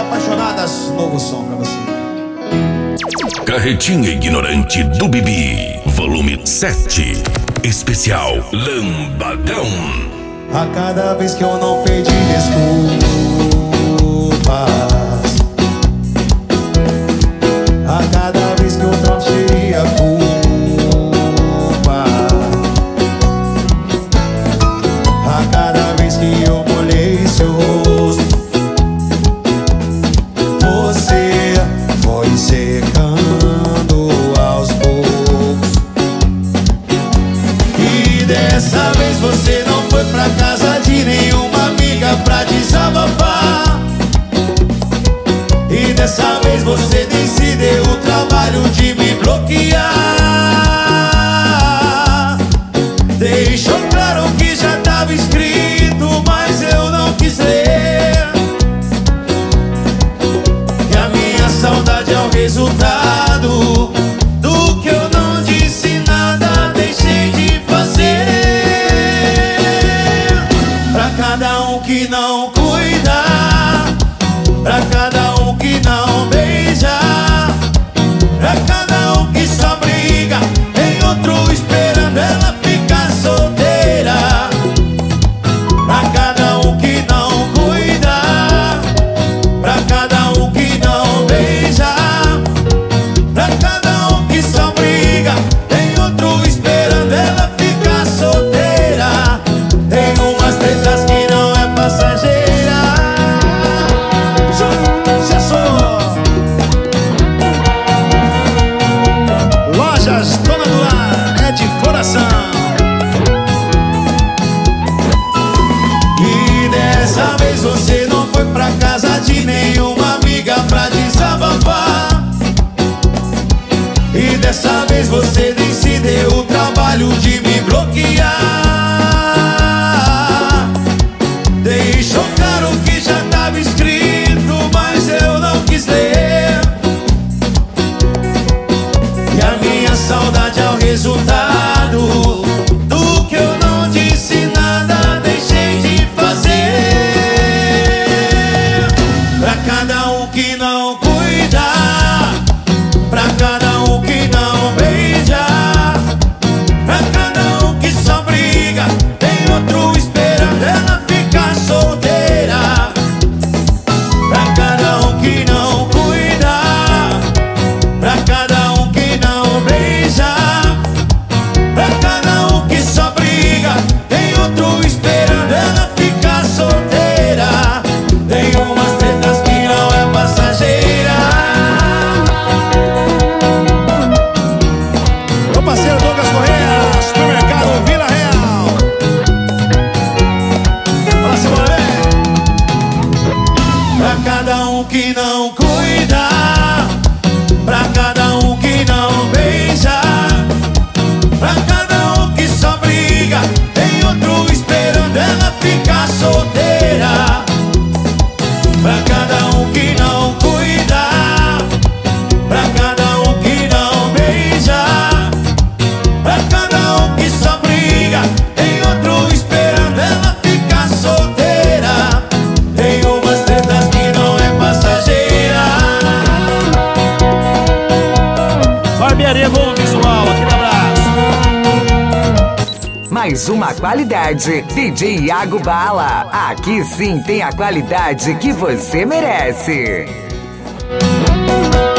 Apaixonadas, novo som pra você. Carretinha Ignorante do Bibi, volume 7, especial Lambadão. A cada vez que eu não pedi desculpas, a cada vez que eu transferi a culpa, a cada vez que eu molhei seu rosto, você foi secando aos poucos. E dessa vez você não foi pra casa de nenhuma amiga pra desabafar. E dessa vez você nem se deu o trabalho de me bloquear. Deixou claro que já tava escrito, mas eu não quis ler. E a minha saudade é o resultado do que eu não disse nada, deixei de fazer. Pra cada um que não cuida, pra cada um que não beija, pra cada um que só briga, tem outro esperando ela ficar solteira. Pra cada um que não cuida, pra cada um que não beija, pra cada um que só briga, tem outro esperando ela ficar solteira. Tem umas tretas que não é passageira. Já sou Lojas Dona do Lar, é de coração. E dessa vez você não foi pra casa de nenhuma amiga pra desabafar. E dessa vez você nem se deu o trabalho de me bloquear. Deixou claro que já tava escrito, mas eu não quis ler. E a minha saudade é o resultado do que eu não disse nada, deixei de fazer. Pra cada um que não cuida, pra cada um que não beija, pra cada um que só briga, tem outro esperando ela ficar solteira. Pra cada um que não cuida, pra cada um que não beija, pra cada um que só briga, tem outro esperando ela ficar solteira. Tem umas tretas que não é passageira. Meu parceiro Douglas Correia, supermercado Vila Real. Fala, Simone. Pra cada um que não cuida, pra cada um que não beija, pra cada um que só briga, tem outro esperando ela ficar solteira. Pra cada um que não cuida, pra cada um que não beija, pra cada um que só briga, tem outro esperando ela ficar solteira. Tem umas tretas que não é passageira. Barbearia Bom Visual, aquele abraço. Mais uma qualidade, DJ Iago Bala. Aqui sim tem a qualidade que você merece.